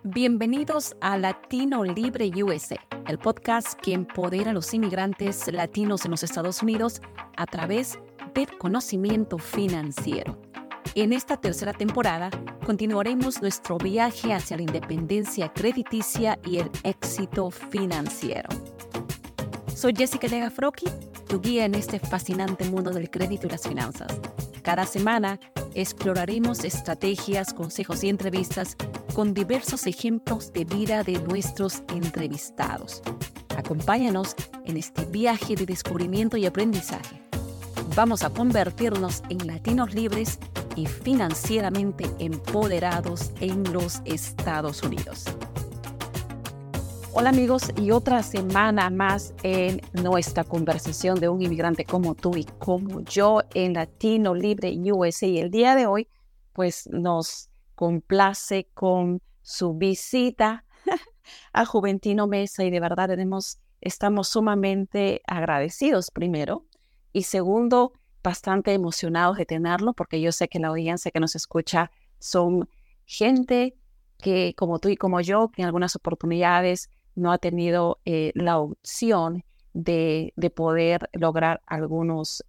Bienvenidos a Latino Libre USA, el podcast que empodera a los inmigrantes latinos en los Estados Unidos a través del conocimiento financiero. En esta tercera temporada continuaremos nuestro viaje hacia la independencia crediticia y el éxito financiero. Soy Jessica Legafrocki, tu guía en este fascinante mundo del crédito y las finanzas. Cada semana exploraremos estrategias, consejos y entrevistas con diversos ejemplos de vida de nuestros entrevistados. Acompáñanos en este viaje de descubrimiento y aprendizaje. Vamos a convertirnos en latinos libres y financieramente empoderados en los Estados Unidos. Hola amigos, y otra semana más en nuestra conversación de un inmigrante como tú y como yo en Latino Libre USA. Y el día de hoy, pues nos complace con su visita a Juventino Meza y de verdad estamos sumamente agradecidos primero y segundo, bastante emocionados de tenerlo porque yo sé que la audiencia que nos escucha son gente que como tú y como yo, que en algunas oportunidades no ha tenido la opción de poder lograr algunos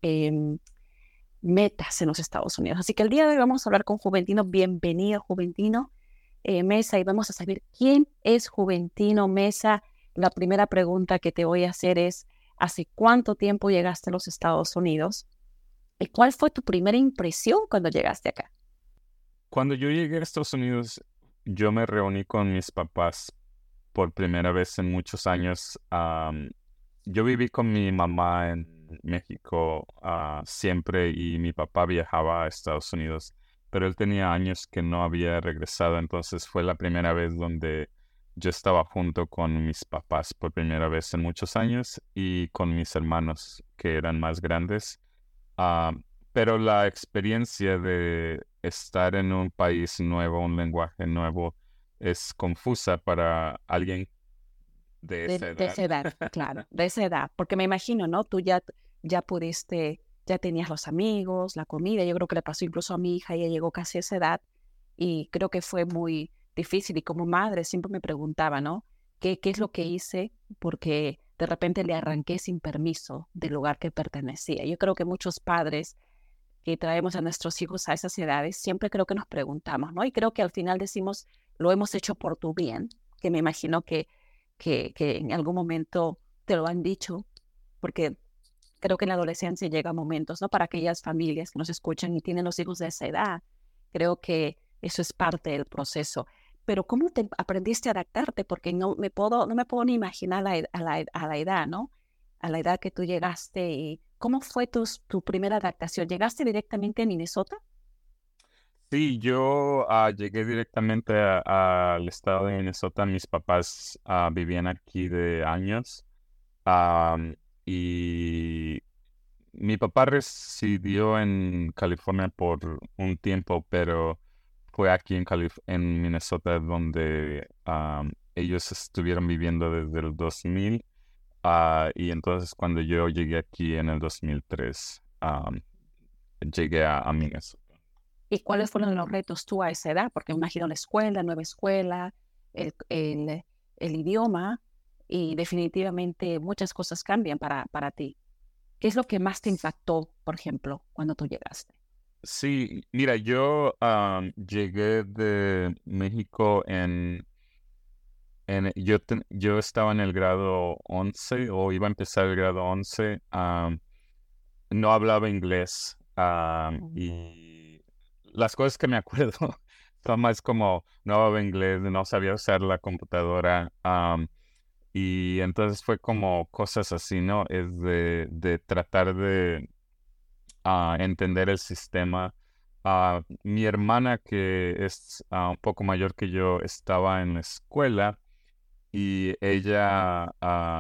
metas en los Estados Unidos. Así que el día de hoy vamos a hablar con Juventino. Bienvenido, Juventino Meza, y vamos a saber quién es Juventino Meza. La primera pregunta que te voy a hacer es, ¿hace cuánto tiempo llegaste a los Estados Unidos? ¿Y cuál fue tu primera impresión cuando llegaste acá? Cuando yo llegué a Estados Unidos, yo me reuní con mis papás por primera vez en muchos años. Yo viví con mi mamá en México siempre y mi papá viajaba a Estados Unidos, pero él tenía años que no había regresado, entonces fue la primera vez donde yo estaba junto con mis papás por primera vez en muchos años y con mis hermanos que eran más grandes. Pero la experiencia de estar en un país nuevo, un lenguaje nuevo, es confusa para alguien de esa edad. De esa edad, claro, de esa edad. Porque me imagino, ¿no? Tú ya pudiste, ya tenías los amigos, la comida. Yo creo que le pasó incluso a mi hija, ella llegó casi a esa edad y creo que fue muy difícil. Y como madre siempre me preguntaba, ¿no? ¿Qué es lo que hice? Porque de repente le arranqué sin permiso del lugar que pertenecía. Yo creo que muchos padres que traemos a nuestros hijos a esas edades, siempre creo que nos preguntamos, ¿no? Y creo que al final decimos, lo hemos hecho por tu bien, que me imagino que en algún momento te lo han dicho, porque creo que en la adolescencia llega momentos, ¿no? Para aquellas familias que nos escuchan y tienen los hijos de esa edad, creo que eso es parte del proceso. Pero ¿cómo te aprendiste a adaptarte? Porque no me puedo ni imaginar a la edad, ¿no? A la edad que tú llegaste. Y ¿cómo fue tu primera adaptación? ¿Llegaste directamente a Minnesota? Sí, yo llegué directamente al estado de Minnesota. Mis papás vivían aquí de años y mi papá residió en California por un tiempo, pero fue aquí en Minnesota donde ellos estuvieron viviendo desde el 2000. Y entonces cuando yo llegué aquí en el 2003, llegué a Minnesota. ¿Y cuáles fueron los retos tú a esa edad? Porque me imagino la escuela, nueva escuela, el idioma, y definitivamente muchas cosas cambian para ti. ¿Qué es lo que más te impactó, por ejemplo, cuando tú llegaste? Sí, mira, yo llegué de México yo estaba en el grado 11 o iba a empezar el grado 11. No hablaba inglés y las cosas que me acuerdo son más como no hablaba inglés, no sabía usar la computadora y entonces fue como cosas así, ¿no? Es de tratar de entender el sistema. Mi hermana, que es un poco mayor que yo, estaba en la escuela y ella,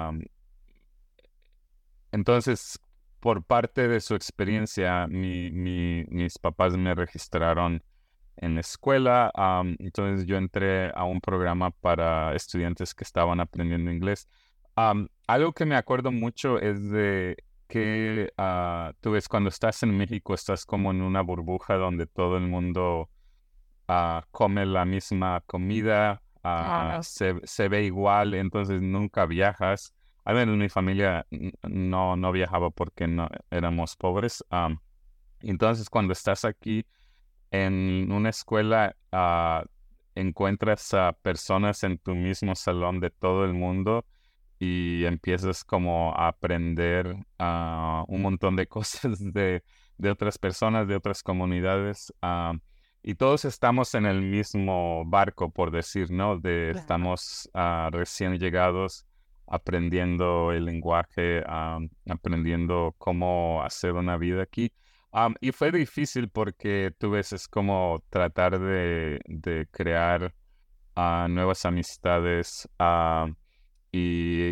entonces, por parte de su experiencia, mis papás me registraron en la escuela. Entonces yo entré a un programa para estudiantes que estaban aprendiendo inglés. Algo que me acuerdo mucho es de que tú ves cuando estás en México, estás como en una burbuja donde todo el mundo come la misma comida. Claro, se ve igual, entonces nunca viajas. Al menos mi familia no viajaba porque no éramos pobres. Entonces cuando estás aquí en una escuela, encuentras a personas en tu mismo salón de todo el mundo y empiezas como a aprender un montón de cosas de otras personas, de otras comunidades. Y todos estamos en el mismo barco, por decir, ¿no? claro. Estamos recién llegados, aprendiendo el lenguaje, aprendiendo cómo hacer una vida aquí. Y fue difícil porque tú ves, es como tratar de crear nuevas amistades, y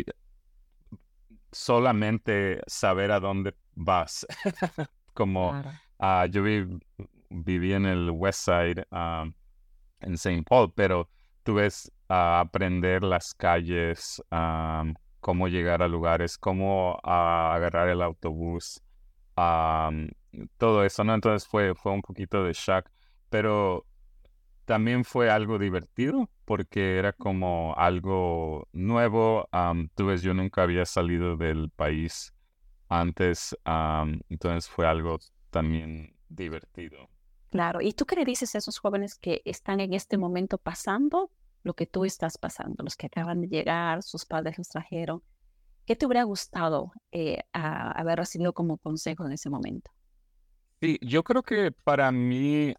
solamente saber a dónde vas. Como Claro. yo viví en el West Side, en Saint Paul, pero tú ves aprender las calles, cómo llegar a lugares, cómo agarrar el autobús, am, todo eso, ¿no? Entonces fue un poquito de shock, pero también fue algo divertido porque era como algo nuevo. Tú ves, yo nunca había salido del país antes, entonces fue algo también divertido. Claro. ¿Y tú qué le dices a esos jóvenes que están en este momento pasando lo que tú estás pasando, los que acaban de llegar, sus padres los trajeron? ¿Qué te hubiera gustado haber recibido como consejo en ese momento? Sí, yo creo que para mí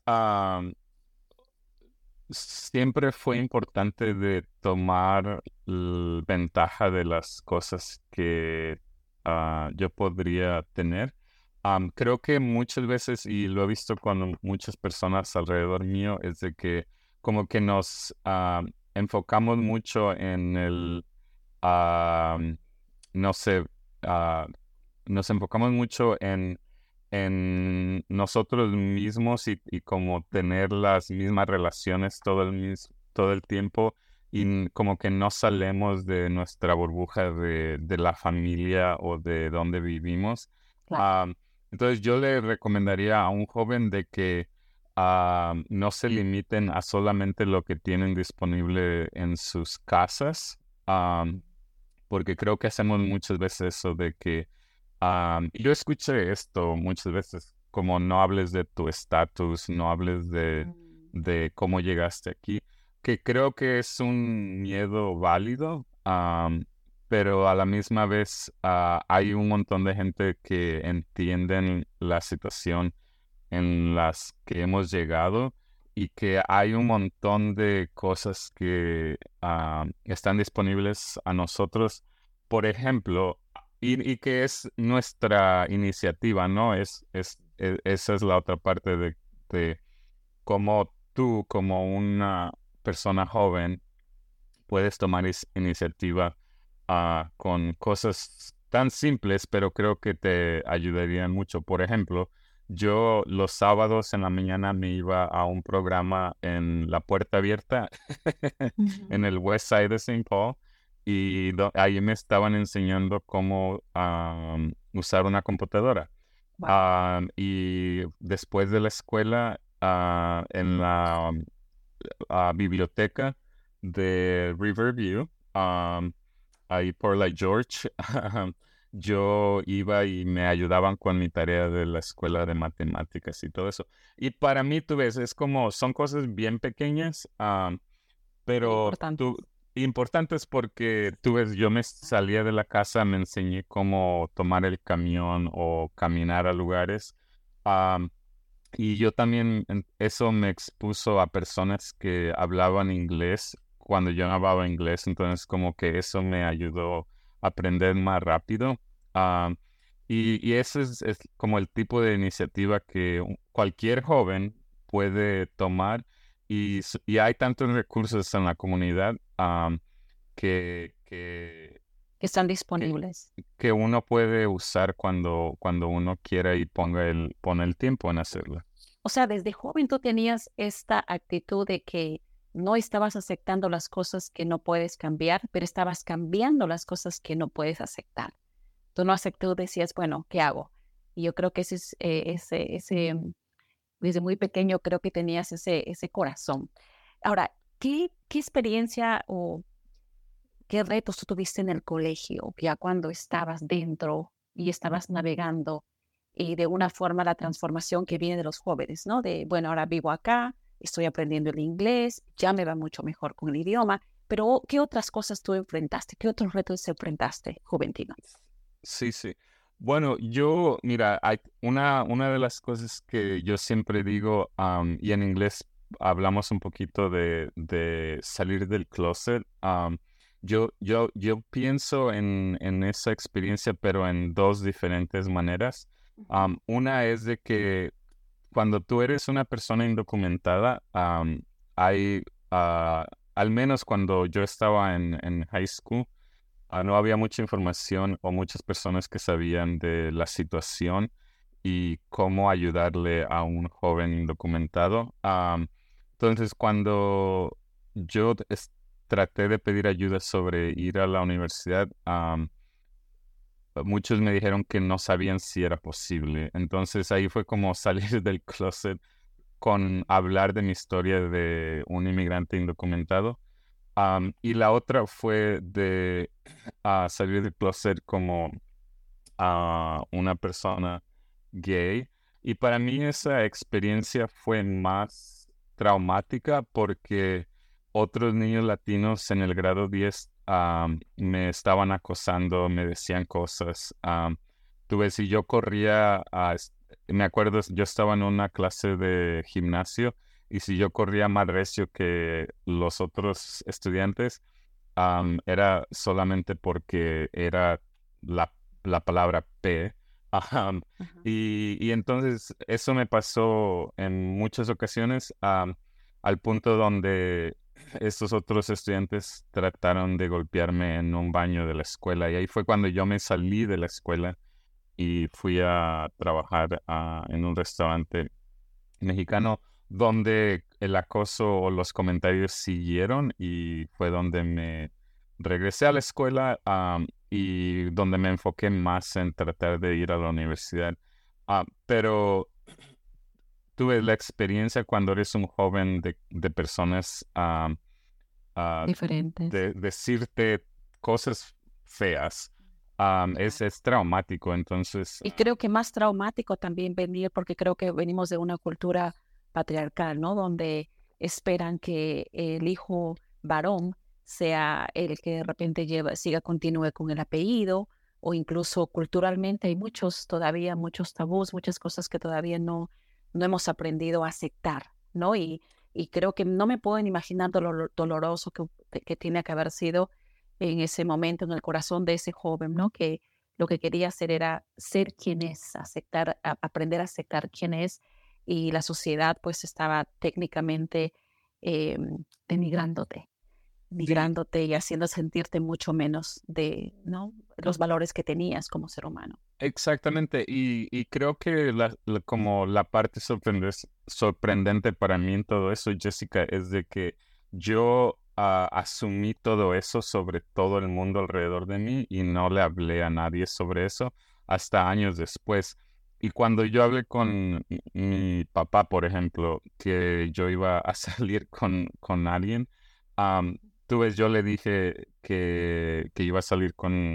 siempre fue importante de tomar ventaja de las cosas que yo podría tener. Creo que muchas veces, y lo he visto con muchas personas alrededor mío, es de que como que nos enfocamos mucho en no sé, ah, nos enfocamos mucho en nosotros mismos y como tener las mismas relaciones todo el tiempo y como que no salemos de nuestra burbuja de la familia o de donde vivimos. Claro. Am, entonces yo le recomendaría a un joven de que no se limiten a solamente lo que tienen disponible en sus casas, porque creo que hacemos muchas veces eso de que yo escuché esto muchas veces, como no hables de tu estatus, no hables Mm. de cómo llegaste aquí, que creo que es un miedo válido, pero a la misma vez hay un montón de gente que entienden la situación en las que hemos llegado y que hay un montón de cosas que están disponibles a nosotros. Por ejemplo, y que es nuestra iniciativa, ¿no? Esa es la otra parte de cómo tú, como una persona joven, puedes tomar iniciativa con cosas tan simples, pero creo que te ayudarían mucho. Por ejemplo, yo los sábados en la mañana me iba a un programa en La Puerta Abierta Ujú. en el West Side de Saint Paul y ahí me estaban enseñando cómo usar una computadora. Wow. Y después de la escuela, en la biblioteca de Riverview, ahí por la George, yo iba y me ayudaban con mi tarea de la escuela de matemáticas y todo eso. Y para mí, tú ves, es como, son cosas bien pequeñas, Muy pero importante. importantes porque tú ves, yo me salía de la casa, me enseñé cómo tomar el camión o caminar a lugares. Y yo también, eso me expuso a personas que hablaban inglés cuando yo no hablaba inglés, entonces como que eso me ayudó a aprender más rápido. Ah, y ese es como el tipo de iniciativa que cualquier joven puede tomar y hay tantos recursos en la comunidad, que, que, Que están que, disponibles. que uno puede usar cuando uno quiera y pone el tiempo en hacerlo. O sea, desde joven tú tenías esta actitud de que no estabas aceptando las cosas que no puedes cambiar, pero estabas cambiando las cosas que no puedes aceptar. Tú no aceptó, decías, bueno, ¿qué hago? Y yo creo que ese es, desde muy pequeño creo que tenías ese corazón. Ahora, ¿Qué experiencia o qué retos tú tuviste en el colegio, ya cuando estabas dentro y estabas navegando y de una forma la transformación que viene de los jóvenes, ¿no? De, bueno, ahora vivo acá, estoy aprendiendo el inglés, ya me va mucho mejor con el idioma, pero ¿qué otras cosas tú enfrentaste? ¿Qué otros retos enfrentaste, Juventino? Sí, sí. Bueno, mira, hay una de las cosas que yo siempre digo, y en inglés hablamos un poquito de salir del closet. Yo pienso en esa experiencia, pero en dos diferentes maneras. Ujú. Una es de que cuando tú eres una persona indocumentada, hay, ah, al menos cuando yo estaba en high school, no había mucha información o muchas personas que sabían de la situación y cómo ayudarle a un joven indocumentado. Entonces, cuando yo traté de pedir ayuda sobre ir a la universidad, muchos me dijeron que no sabían si era posible. Entonces, ahí fue como salir del closet con hablar de mi historia de un inmigrante indocumentado. Y la otra fue de salir del closet como una persona gay. Y para mí esa experiencia fue más traumática porque otros niños latinos en el grado 10 me estaban acosando, me decían cosas. Tú ves, si yo corría, me acuerdo, yo estaba en una clase de gimnasio y si yo corría más recio que los otros estudiantes, era solamente porque era la palabra P. Ajá. Ajá. Y entonces eso me pasó en muchas ocasiones, al punto donde estos otros estudiantes trataron de golpearme en un baño de la escuela. Y ahí fue cuando yo me salí de la escuela y fui a trabajar en un restaurante mexicano donde el acoso o los comentarios siguieron y fue donde me regresé a la escuela, y donde me enfoqué más en tratar de ir a la universidad. Pero tuve la experiencia cuando eres un joven de personas, ah, Diferentes. de decirte cosas feas. Es traumático, entonces. Y creo que más traumático también venir, porque creo que venimos de una cultura patriarcal, ¿no? Donde esperan que el hijo varón sea el que de repente continúe con el apellido, o incluso culturalmente hay todavía muchos tabús, muchas cosas que todavía no hemos aprendido a aceptar, ¿no? Y creo que no me pueden imaginar doloroso que tiene que haber sido en ese momento en el corazón de ese joven, ¿no? Que lo que quería hacer era ser quien es, aprender a aceptar quién es, y la sociedad pues estaba técnicamente denigrándote, Sí, migrándote y haciendo sentirte mucho menos de, ¿no? Los valores que tenías como ser humano. exactamente, y creo que como la parte sorprendente para mí en todo eso, Jessica, es de que yo asumí todo eso sobre todo el mundo alrededor de mí y no le hablé a nadie sobre eso hasta años después. Y cuando yo hablé con mi papá, por ejemplo, que yo iba a salir con alguien, tú ves, yo le dije que iba a salir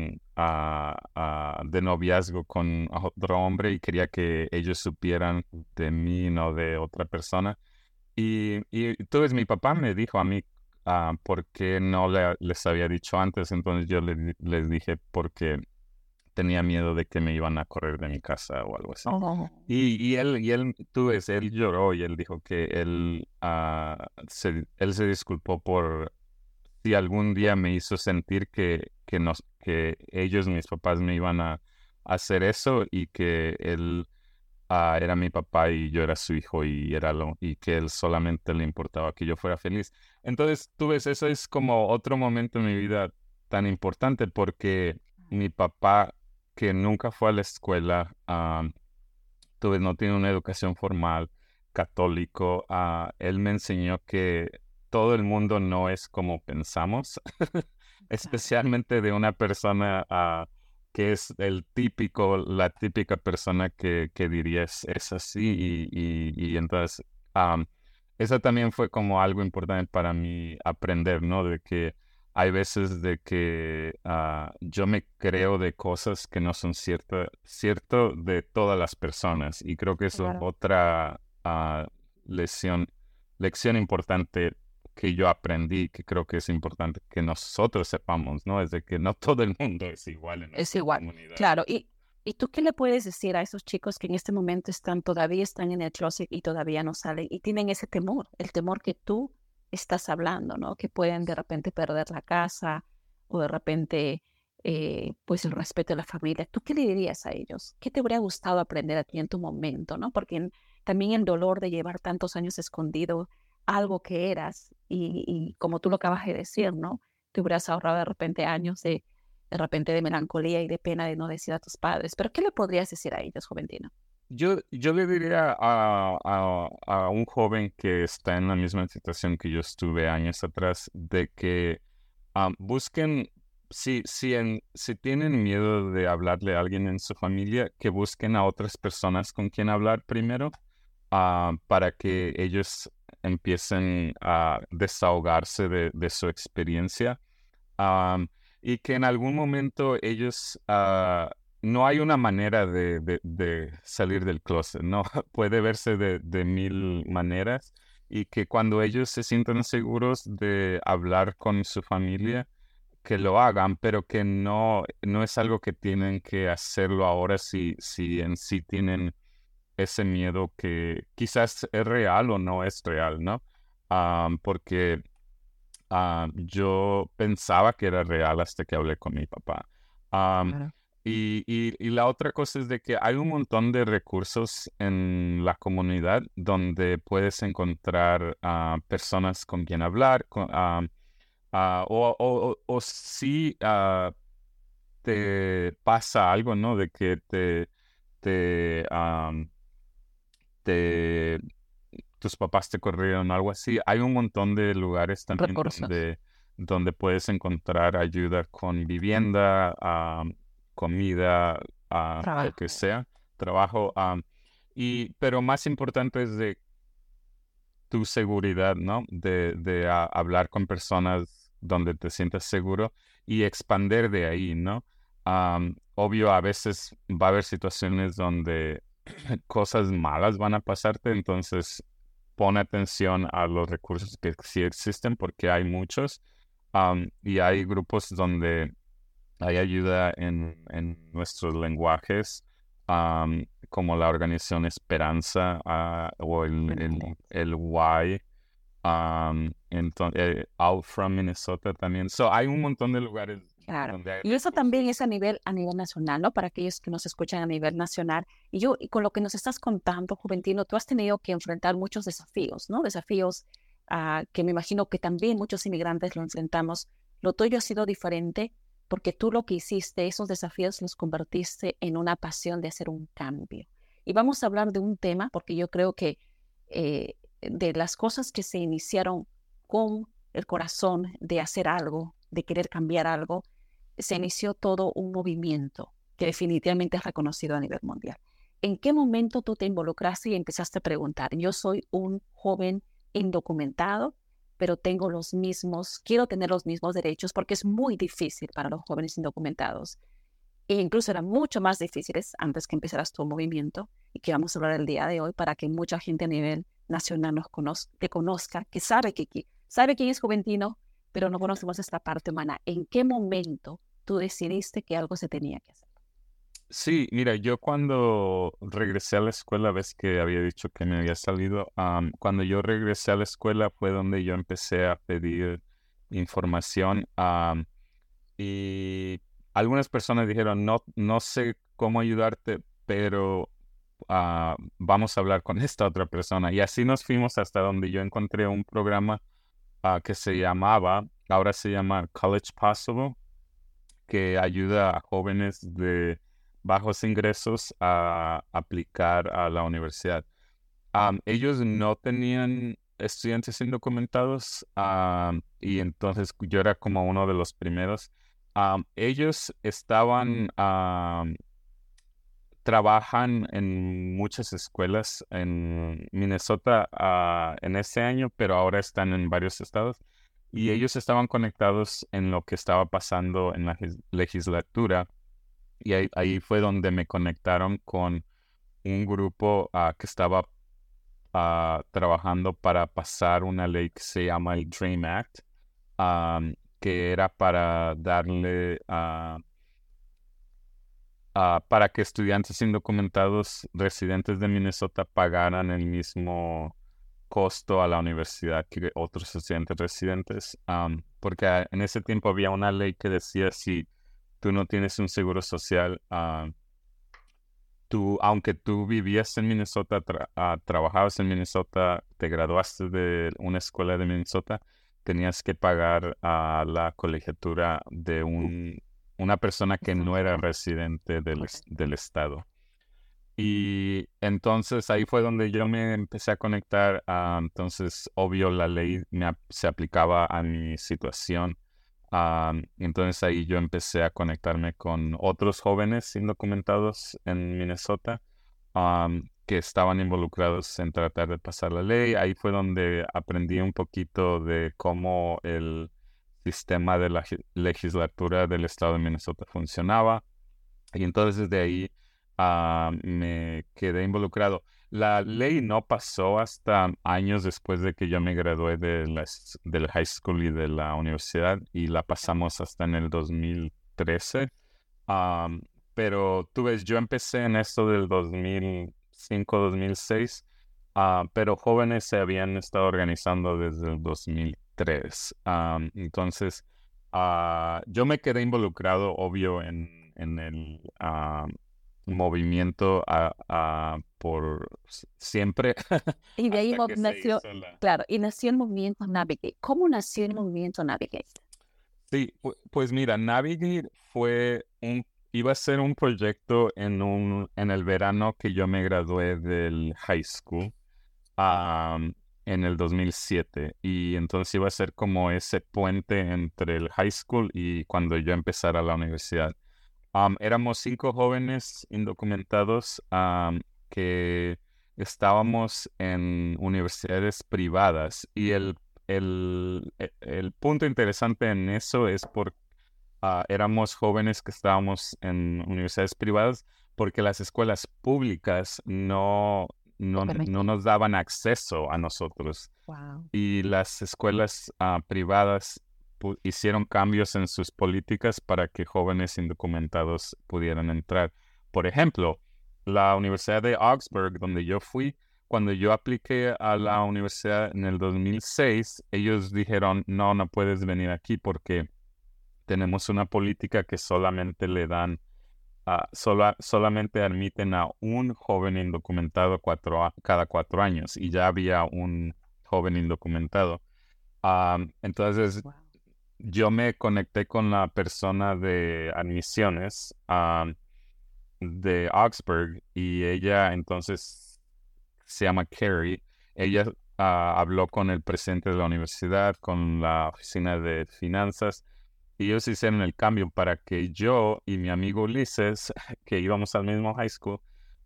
de noviazgo con otro hombre y quería que ellos supieran de mí, no de otra persona. Y tú ves, mi papá me dijo a mí por qué no les había dicho antes. Entonces yo les dije porque tenía miedo de que me iban a correr de mi casa o algo así. Oh, Y él, tú ves, él lloró y él dijo que él se disculpó por si algún día me hizo sentir que ellos, mis papás, me iban a hacer eso y que él era mi papá y yo era su hijo y que él solamente le importaba que yo fuera feliz. Entonces, tú ves, eso es como otro momento en mi vida tan importante porque mi papá, que nunca fue a la escuela, tú ves, no tiene una educación formal, católico, él me enseñó que todo el mundo no es como pensamos, exacto. especialmente de una persona que es la típica persona que diría es así y entonces eso también fue como algo importante para mí aprender, ¿no? De que hay veces de que yo me creo de cosas que no son cierto de todas las personas. Y creo que eso es Claro. otra lección, lección importante que yo aprendí, que creo que es importante que nosotros sepamos, ¿no? Es de que no todo el mundo es igual en Es nuestra igual, comunidad. claro. ¿Y tú qué le puedes decir a esos chicos que en este momento todavía están en el closet y todavía no salen y tienen ese temor, el temor que tú estás hablando, ¿no? Que pueden de repente perder la casa o de repente, pues el respeto de la familia. ¿Tú qué le dirías a ellos? ¿Qué te habría gustado aprender a ti en tu momento, ¿no? Porque también el dolor de llevar tantos años escondido algo que eras y como tú lo acabas de decir, ¿no? Te hubieras ahorrado de repente años de repente de melancolía y de pena de no decir a tus padres. Pero ¿qué le podrías decir a ellos, Juventino? Yo le diría a un joven que está en la misma situación que yo estuve años atrás, de que busquen, si tienen miedo de hablarle a alguien en su familia, que busquen a otras personas con quien hablar primero, para que ellos empiecen a desahogarse de su experiencia, am, y que en algún momento ellos, no hay una manera de salir del closet, ¿no? Puede verse de mil maneras, y que cuando ellos se sientan seguros de hablar con su familia, que lo hagan, pero que no es algo que tienen que hacerlo ahora si en sí tienen ese miedo que quizás es real o no es real, ¿no? Porque yo pensaba que era real hasta que hablé con mi papá. Am, Claro. y la otra cosa es de que hay un montón de recursos en la comunidad donde puedes encontrar personas con quien hablar, o si te pasa algo, ¿no? De que te, am, te tus papás te corrieron o algo así. Hay un montón de lugares también Recursos, donde puedes encontrar ayuda con vivienda, comida, lo que trabajo. sea, trabajo. Pero más importante es de tu seguridad, ¿no? De hablar con personas donde te sientas seguro y expander de ahí, ¿no? Obvio, a veces va a haber situaciones donde cosas malas van a pasarte, entonces pon atención a los recursos que sí existen porque hay muchos, y hay grupos donde hay ayuda en nuestros lenguajes, como la organización Esperanza, o Excelente. el Y, entonces, Out from Minnesota también. So, hay un montón de lugares Claro. donde hay Y eso también recursos. es a nivel nacional, ¿no? Para aquellos que nos escuchan a nivel nacional. Y con lo que nos estás contando, Juventino, tú has tenido que enfrentar muchos desafíos, ¿no? Desafíos que me imagino que también muchos inmigrantes lo enfrentamos. Lo tuyo ha sido diferente porque tú lo que hiciste, esos desafíos los convertiste en una pasión de hacer un cambio. Y vamos a hablar de un tema, porque yo creo que de las cosas que se iniciaron con el corazón de hacer algo, de querer cambiar algo, se inició todo un movimiento que definitivamente es reconocido a nivel mundial. ¿En qué momento tú te involucraste y empezaste a preguntar? Yo soy un joven indocumentado, pero tengo los mismos, quiero tener los mismos derechos porque es muy difícil para los jóvenes indocumentados. E incluso eran mucho más difíciles antes que empezaras tu movimiento y que vamos a hablar el día de hoy para que mucha gente a nivel nacional te conozca, que sabe quién es Juventino, pero no conocemos esta parte humana. ¿En qué momento tú decidiste que algo se tenía que hacer? Sí, mira, yo cuando regresé a la escuela, ves que había dicho que me había salido, cuando yo regresé a la escuela fue donde yo empecé a pedir información, y algunas personas dijeron, no sé cómo ayudarte, pero vamos a hablar con esta otra persona. Y así nos fuimos hasta donde yo encontré un programa que se llamaba, ahora se llama College Possible, que ayuda a jóvenes de bajos ingresos a aplicar a la universidad. Ellos no tenían estudiantes indocumentados, y entonces yo era como uno de los primeros. Ellos estaban trabajan en muchas escuelas en Minnesota en ese año, pero ahora están en varios estados. Y ellos estaban conectados en lo que estaba pasando en la legislatura. Y ahí fue donde me conectaron con un grupo que estaba trabajando para pasar una ley que se llama el DREAM Act, que era para darle para que estudiantes indocumentados residentes de Minnesota pagaran el mismo costo a la universidad que otros estudiantes residentes, porque en ese tiempo había una ley que decía si tú no tienes un seguro social, aunque tú vivías en Minnesota, trabajabas en Minnesota, te graduaste de una escuela de Minnesota, tenías que pagar a la colegiatura de una persona que no era residente del estado. Y entonces ahí fue donde yo me empecé a conectar. Entonces, obvio, la ley se aplicaba a mi situación. Entonces ahí yo empecé a conectarme con otros jóvenes indocumentados en Minnesota que estaban involucrados en tratar de pasar la ley. Ahí fue donde aprendí un poquito de cómo el sistema de la legislatura del estado de Minnesota funcionaba. Y entonces de ahí me quedé involucrado. La ley no pasó hasta años después de que yo me gradué del high school y de la universidad, y la pasamos hasta en el 2013. Am, pero tú ves, yo empecé en esto del 2005, 2006, pero jóvenes se habían estado organizando desde el 2003. Entonces, yo me quedé involucrado, obvio, en el movimiento por siempre Y de ahí hasta que se nació, hizo la... claro, y nació el movimiento Navigate. ¿Cómo nació el movimiento Navigate? Sí, pues mira, Navigate iba a ser un proyecto en el verano que yo me gradué del high school, en el 2007, y entonces iba a ser como ese puente entre el high school y cuando yo empezara la universidad. Éramos 5 jóvenes indocumentados que estábamos en universidades privadas, y el punto interesante en eso es porque éramos jóvenes que estábamos en universidades privadas porque las escuelas públicas no nos daban acceso a nosotros, Wow. y las escuelas privadas hicieron cambios en sus políticas para que jóvenes indocumentados pudieran entrar. Por ejemplo, la Universidad de Augsburg, donde yo fui, cuando yo apliqué a la universidad en el 2006, ellos dijeron, no puedes venir aquí porque tenemos una política que solamente le dan, solamente admiten a un joven indocumentado cada 4 años, y ya había un joven indocumentado. Entonces, Wow. yo me conecté con la persona de admisiones de Augsburg, y ella entonces se llama Carrie. Ella habló con el presidente de la universidad, con la oficina de finanzas, y ellos hicieron el cambio para que yo y mi amigo Ulises, que íbamos al mismo high school,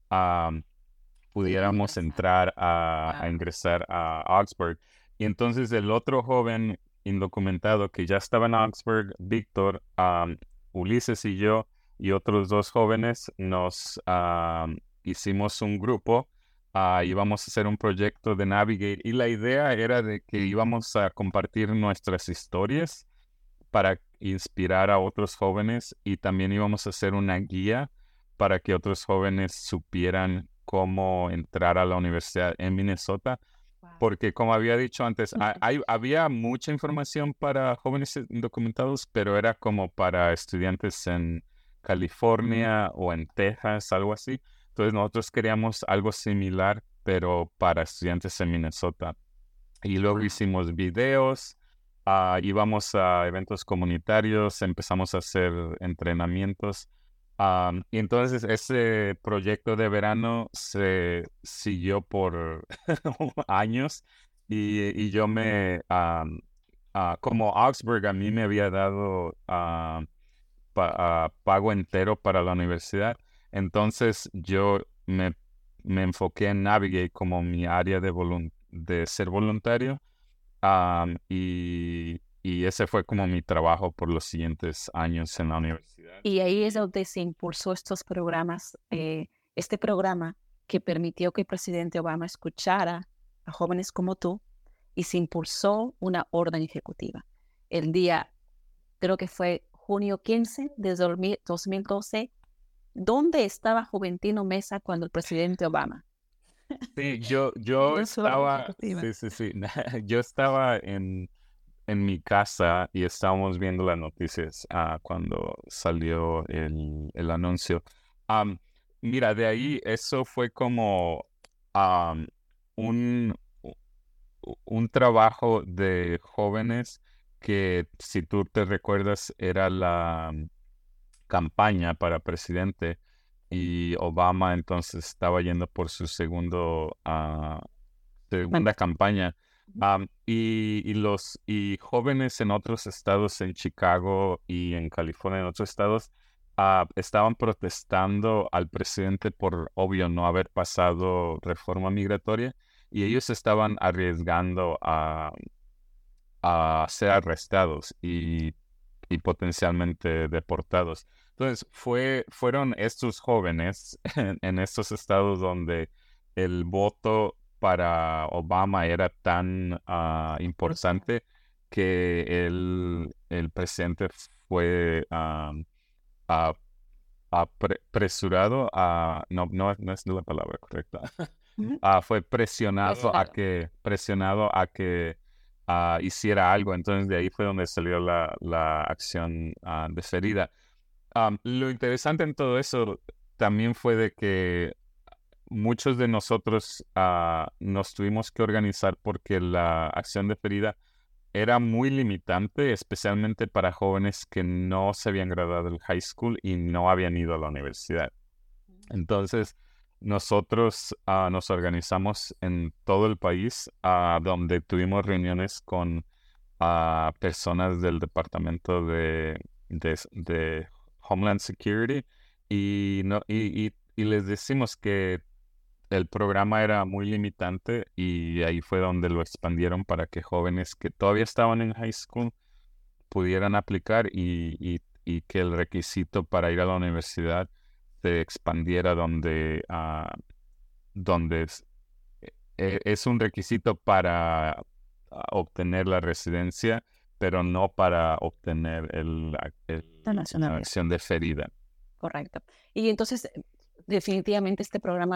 pudiéramos entrar a ingresar a Augsburg. Y entonces el otro joven indocumentado que ya estaba en Augsburg, Víctor, Ulises y yo y otros 2 jóvenes nos hicimos un grupo. Íbamos a hacer un proyecto de Navigate, y la idea era de que íbamos a compartir nuestras historias para inspirar a otros jóvenes, y también íbamos a hacer una guía para que otros jóvenes supieran cómo entrar a la universidad en Minnesota, Wow. porque como había dicho antes, había mucha información para jóvenes indocumentados, pero era como para estudiantes en California o en Texas, algo así. Entonces nosotros queríamos algo similar, pero para estudiantes en Minnesota. Y luego hicimos videos, íbamos a eventos comunitarios, empezamos a hacer entrenamientos. Y entonces ese proyecto de verano se siguió por años, y yo como Augsburg a mí me había dado pago entero para la universidad, Entonces me enfoqué en Navigate como mi área de ser voluntario. Y ese fue como mi trabajo por los siguientes años en la universidad. Y ahí es donde se impulsó estos programas, este programa que permitió que el presidente Obama escuchara a jóvenes como tú y se impulsó una orden ejecutiva. El día, creo que fue junio 15 de 2012, ¿dónde estaba Juventino Mesa cuando el presidente Obama? Sí, yo No es una orden estaba, ejecutiva. sí, yo estaba en mi casa y estábamos viendo las noticias cuando salió el anuncio. Am, Mira, de ahí eso fue como am, un, un trabajo de jóvenes que, si tú te recuerdas, era la campaña para presidente y Obama entonces estaba yendo por su segunda campaña. Y jóvenes en otros estados, en Chicago y en California, en otros estados, estaban protestando al presidente por, obvio, no haber pasado reforma migratoria, y ellos estaban arriesgando a ser arrestados y potencialmente deportados. Entonces, fueron estos jóvenes en estos estados donde el voto para Obama era tan importante que el presidente fue a- apresurado no es la palabra correcta. Ujú. Fue presionado a que hiciera algo. Entonces de ahí fue donde salió la acción deferida. Lo interesante en todo eso también fue de que muchos de nosotros nos tuvimos que organizar porque la acción deferida era muy limitante, especialmente para jóvenes que no se habían graduado del high school y no habían ido a la universidad. Entonces, nosotros nos organizamos en todo el país, donde tuvimos reuniones con personas del Departamento de Homeland Security y, no, y les decimos que el programa era muy limitante y ahí fue donde lo expandieron para que jóvenes que todavía estaban en high school pudieran aplicar y que el requisito para ir a la universidad se expandiera donde es un requisito para obtener la residencia, pero no para obtener La la nacionalidad. acción deferida. Correcto. Y entonces, definitivamente este programa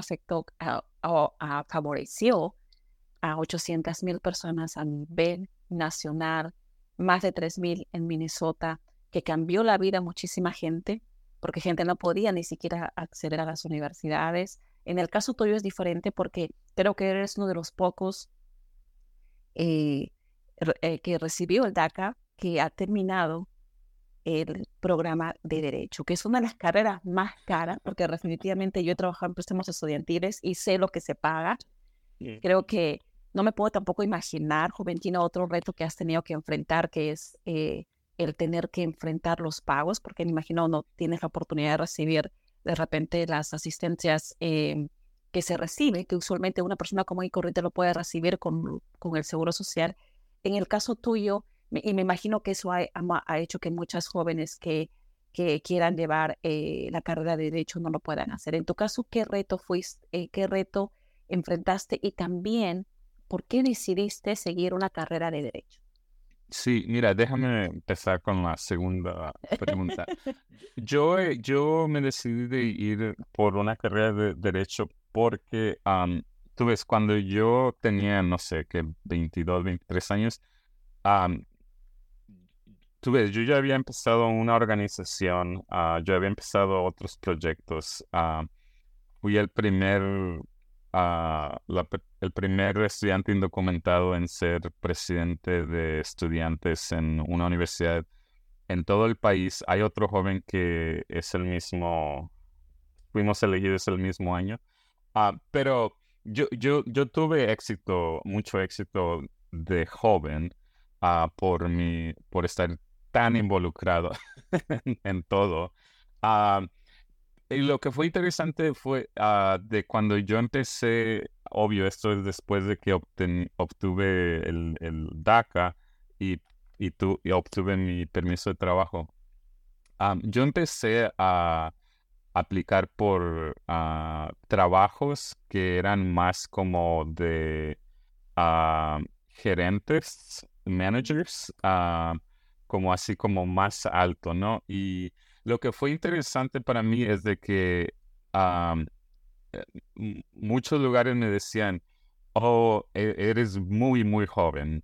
favoreció a 800,000 personas a nivel nacional, más de 3,000 en Minnesota, que cambió la vida a muchísima gente, porque gente no podía ni siquiera acceder a las universidades. En el caso tuyo es diferente porque creo que eres uno de los pocos eh, que recibió el DACA, que ha terminado el programa de Derecho, que es una de las carreras más caras, porque definitivamente yo he trabajado en préstamos estudiantiles y sé lo que se paga. Creo que no me puedo tampoco imaginar, Juventino, otro reto que has tenido que enfrentar, que es el tener que enfrentar los pagos, porque me imagino no tienes la oportunidad de recibir de repente las asistencias que se recibe, que usualmente una persona común y corriente lo puede recibir con el Seguro Social. En el caso tuyo, y me imagino que eso ha hecho que muchas jóvenes que quieran llevar la carrera de Derecho no lo puedan hacer. En tu caso, ¿qué reto qué reto enfrentaste y también por qué decidiste seguir una carrera de Derecho? Sí, mira, déjame empezar con la segunda pregunta. Yo me decidí de ir por una carrera de derecho porque, tú ves, cuando yo tenía, no sé, que 22, 23 años, am, tú ves, yo ya había empezado una organización, yo había empezado otros proyectos. Fui el primer estudiante indocumentado en ser presidente de estudiantes en una universidad en todo el país. Hay otro joven que es el mismo, fuimos elegidos el mismo año. Pero yo tuve éxito, mucho éxito de joven, por estar tan involucrado en todo. Ah, y lo que fue interesante fue de cuando yo empecé, obvio, esto es después de que obtuve el DACA y, y obtuve mi permiso de trabajo. Yo empecé a aplicar por trabajos que eran más como de gerentes, managers, como así como más alto, ¿no? Y lo que fue interesante para mí es de que am, muchos lugares me decían, oh, eres muy, muy joven,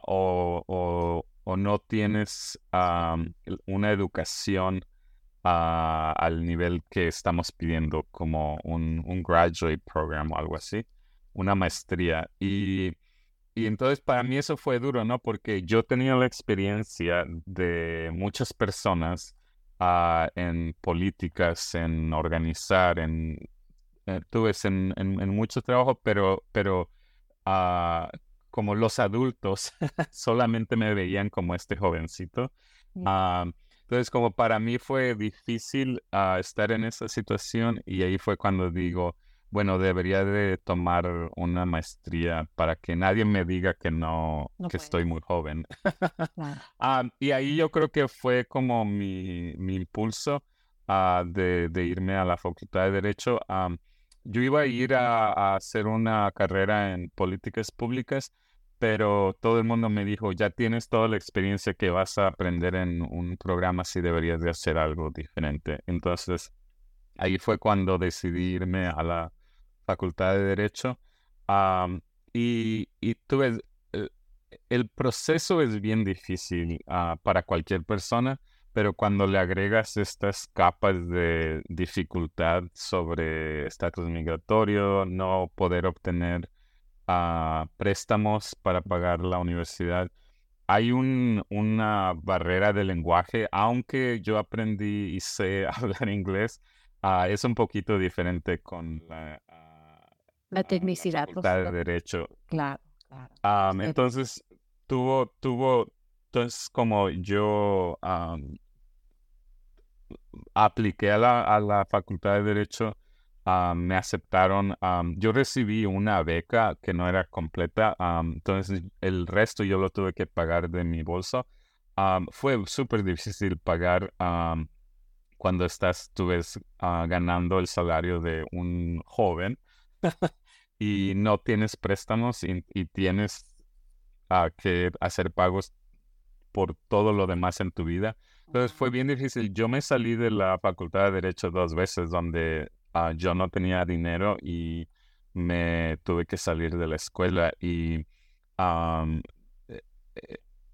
o no tienes una educación al nivel que estamos pidiendo, como un graduate program o algo así, una maestría. Y entonces para mí eso fue duro, ¿no? Porque yo tenía la experiencia de muchas personas en políticas, en organizar, tuve en mucho trabajo, pero ah, como los adultos solamente me veían como este jovencito. Mm. Ah, entonces, como para mí fue difícil estar en esa situación y ahí fue cuando digo, bueno, debería de tomar una maestría para que nadie me diga que no, No que estoy puedes. muy joven. Claro. Y ahí yo creo que fue como mi impulso de irme a la Facultad de Derecho. Yo iba a ir a hacer una carrera en políticas públicas, pero todo el mundo me dijo, ya tienes toda la experiencia que vas a aprender en un programa, así deberías de hacer algo diferente. Entonces, ahí fue cuando decidí irme a la Facultad de Derecho. Y tú ves, eh, el proceso es bien difícil para cualquier persona, pero cuando le agregas estas capas de dificultad sobre estatus migratorio, no poder obtener préstamos para pagar la universidad, hay una barrera de lenguaje, aunque yo aprendí y sé hablar inglés, es un poquito diferente con La la tecnicidad, Facultad de Derecho. claro, claro. Entonces, entonces como yo apliqué a la Facultad de Derecho, me aceptaron. Yo recibí una beca que no era completa, entonces el resto yo lo tuve que pagar de mi bolsa. Fue súper difícil pagar cuando tú ves ganando el salario de un joven y no tienes préstamos y tienes que hacer pagos por todo lo demás en tu vida. Entonces fue bien difícil. Yo me salí de la Facultad de Derecho 2 veces donde yo no tenía dinero y me tuve que salir de la escuela y am, eh, eh,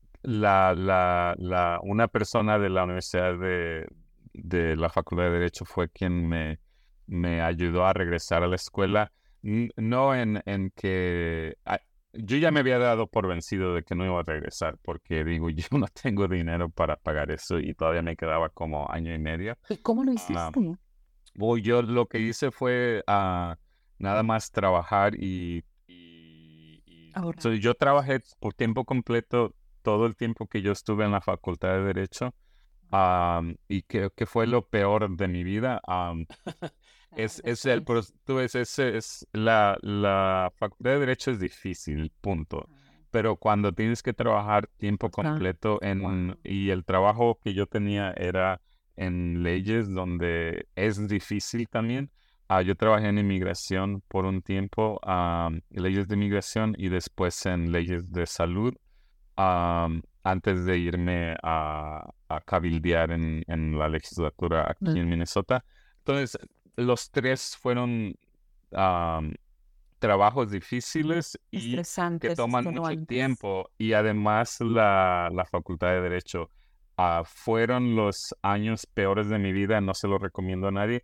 una persona de la Universidad de la Facultad de Derecho fue quien me ayudó a regresar a la escuela. No en que yo ya me había dado por vencido de que no iba a regresar, porque digo, yo no tengo dinero para pagar eso y todavía me quedaba como año y medio. ¿Y cómo lo Ah, hiciste? yo lo que hice fue nada más trabajar Ahorrar. yo trabajé por tiempo completo todo el tiempo que yo estuve en la Facultad de Derecho. Y que fue lo peor de mi vida. Claro, Pero después. tú ves, la Facultad de Derecho es difícil, punto. Pero cuando tienes que trabajar tiempo Claro. completo Wow. y el trabajo que yo tenía era en leyes donde es difícil también. Yo trabajé en inmigración por un tiempo, leyes de inmigración y después en leyes de salud, antes de irme a cabildear en la legislatura aquí en Minnesota. Entonces, los tres fueron am, trabajos difíciles y que Estresantes, toman mucho extenuantes. tiempo. Y además la Facultad de Derecho fueron los años peores de mi vida, no se lo recomiendo a nadie.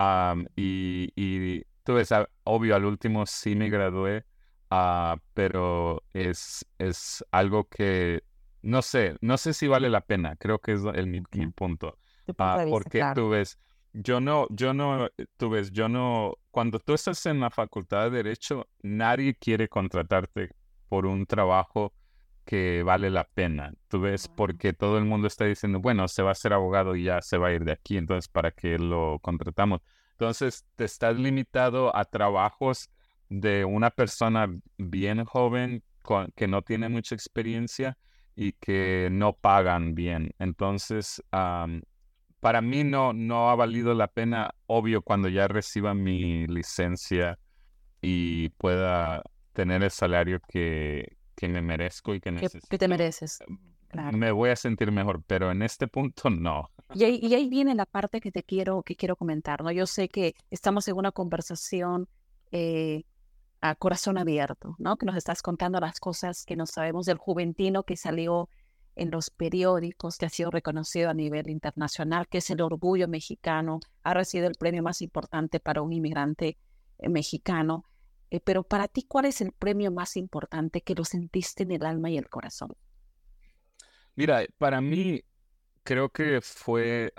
Y tú ves, obvio, al último sí me gradué, pero es algo que no sé si vale la pena, creo que es mi Ok. punto. Tu punto de vista, Porque claro. tú ves, tú ves, cuando tú estás en la Facultad de Derecho, nadie quiere contratarte por un trabajo que vale la pena. Tú ves, Wow. porque todo el mundo está diciendo, bueno, se va a ser abogado y ya se va a ir de aquí, entonces ¿para qué lo contratamos? Entonces te estás limitado a trabajos de una persona bien joven que no tiene mucha experiencia y que no pagan bien. Entonces, para mí no ha valido la pena, obvio, cuando ya reciba mi licencia y pueda tener el salario que me merezco y que Que te necesito, mereces, claro. me voy a sentir mejor, pero en este punto no. Y ahí viene la parte que quiero comentar, ¿no? Yo sé que estamos en una conversación eh, a corazón abierto, ¿no? Que nos estás contando las cosas que no sabemos del Juventino que salió en los periódicos, que ha sido reconocido a nivel internacional, que es el orgullo mexicano, ha recibido el premio más importante para un inmigrante mexicano. Pero para ti, ¿cuál es el premio más importante que lo sentiste en el alma y el corazón? Mira, para mí creo que fue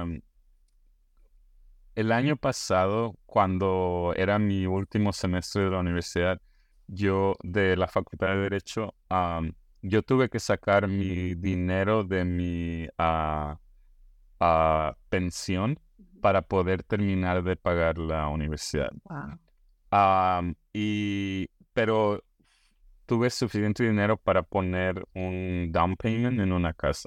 el año pasado, cuando era mi último semestre de la universidad, yo de la Facultad de Derecho, yo tuve que sacar mi dinero de mi pensión para poder terminar de pagar la universidad. Wow. Pero tuve suficiente dinero para poner un down payment en una casa.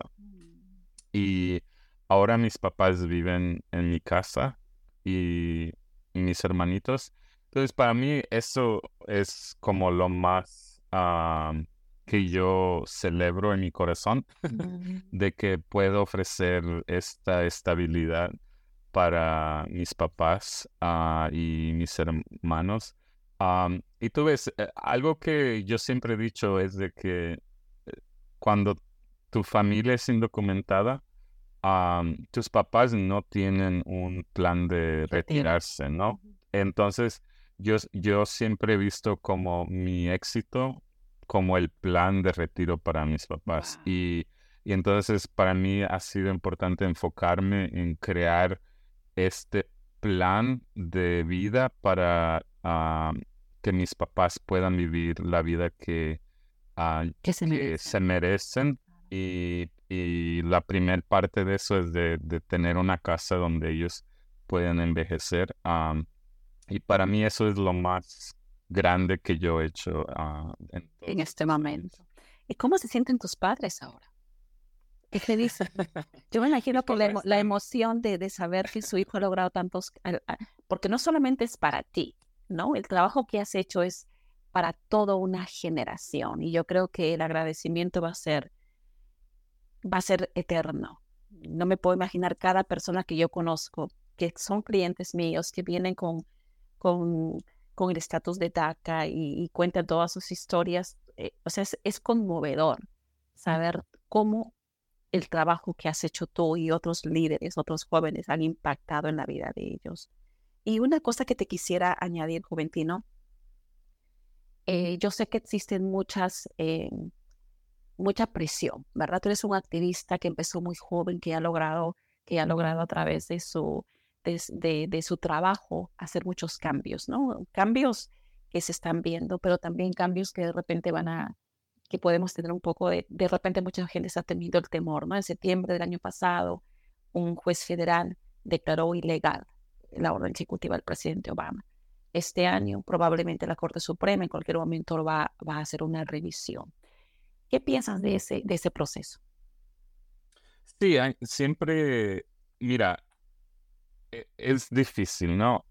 Y ahora mis papás viven en mi casa y mis hermanitos. Entonces, para mí eso es como lo más que yo celebro en mi corazón, de que puedo ofrecer esta estabilidad para mis papás y mis hermanos. Y tú ves, algo que yo siempre he dicho es de que cuando tu familia es indocumentada, tus papás no tienen un plan de Retiro. retirarse, ¿no? Entonces, yo siempre he visto como mi éxito como el plan de retiro para mis papás. Wow. Y entonces para mí ha sido importante enfocarme en crear este plan de vida para que mis papás puedan vivir la vida ¿Qué se que merece? se merecen y la primer parte de eso es de tener una casa donde ellos pueden envejecer. Y para mí eso es lo más grande que yo he hecho en En todos este estos años. momento. ¿Y cómo se sienten tus padres ahora? ¿Qué te dicen? Yo me Mis imagino que la, papás emo- la están... emoción de saber que su hijo ha logrado tantos, porque no solamente es para ti, ¿no? El trabajo que has hecho es para toda una generación y yo creo que el agradecimiento va a ser eterno. No me puedo imaginar cada persona que yo conozco, que son clientes míos, que vienen con, con el estatus de DACA y cuentan todas sus historias. O sea, es conmovedor saber cómo el trabajo que has hecho tú y otros líderes, otros jóvenes han impactado en la vida de ellos. Y una cosa que te quisiera añadir, Juventino, yo sé que existen mucha presión, ¿verdad? Tú eres un activista que empezó muy joven, que ha logrado a través de su trabajo hacer muchos cambios, ¿no? Cambios que se están viendo, pero también cambios que de repente que podemos tener un poco de repente mucha gente está teniendo el temor, ¿no? En septiembre del año pasado, un juez federal declaró ilegal la orden ejecutiva del presidente Obama. Este año, probablemente la Corte Suprema en cualquier momento va a hacer una revisión. ¿Qué piensas de ese proceso? Sí, siempre, mira, es difícil, ¿no?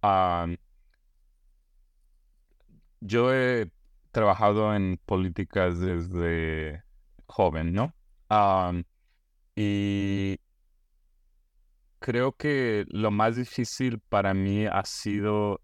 Yo he trabajado en políticas desde joven, ¿no? Y creo que lo más difícil para mí ha sido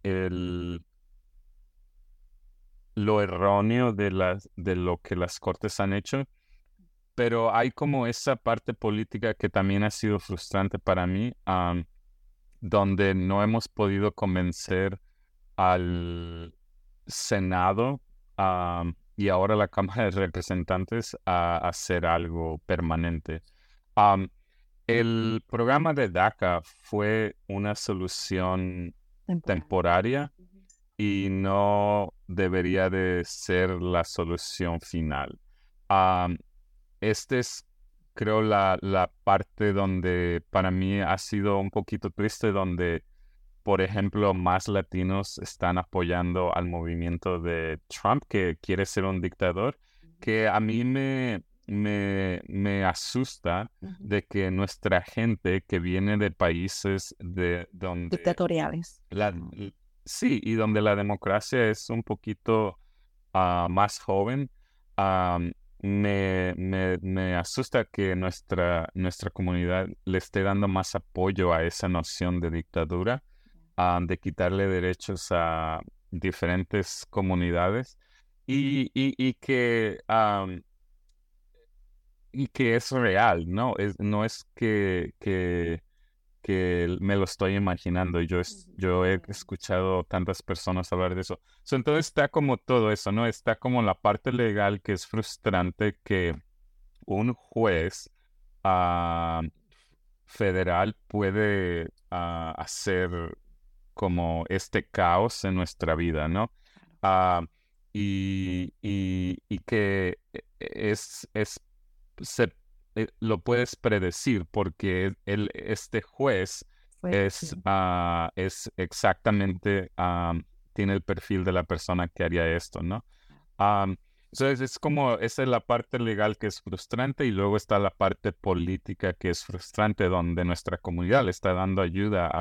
lo erróneo de lo que las cortes han hecho, pero hay como esa parte política que también ha sido frustrante para mí, donde no hemos podido convencer al Senado y ahora la Cámara de Representantes a hacer algo permanente. Am, el programa de DACA fue una solución Temporal. temporaria y no debería de ser la solución final. Am, este es, creo, la parte donde para mí ha sido un poquito triste, donde, por ejemplo, más latinos están apoyando al movimiento de Trump, que quiere ser un dictador, que a mí me asusta Ujú. de que nuestra gente que viene de países de donde Dictatoriales. sí, y donde la democracia es un poquito más joven, am, me asusta que nuestra comunidad le esté dando más apoyo a esa noción de dictadura, de quitarle derechos a diferentes comunidades y y que es real, ¿no? No es que me lo estoy imaginando. Yo he escuchado tantas personas hablar de eso. Entonces está como todo eso, ¿no? Está como la parte legal que es frustrante que un juez ah, federal puede hacer como este caos en nuestra vida, ¿no? Ah, y que es se, lo puedes predecir porque este juez Fue, sí. es exactamente, tiene el perfil de la persona que haría esto, ¿no? Am, entonces es como, esa es la parte legal que es frustrante y luego está la parte política que es frustrante donde nuestra comunidad le está dando ayuda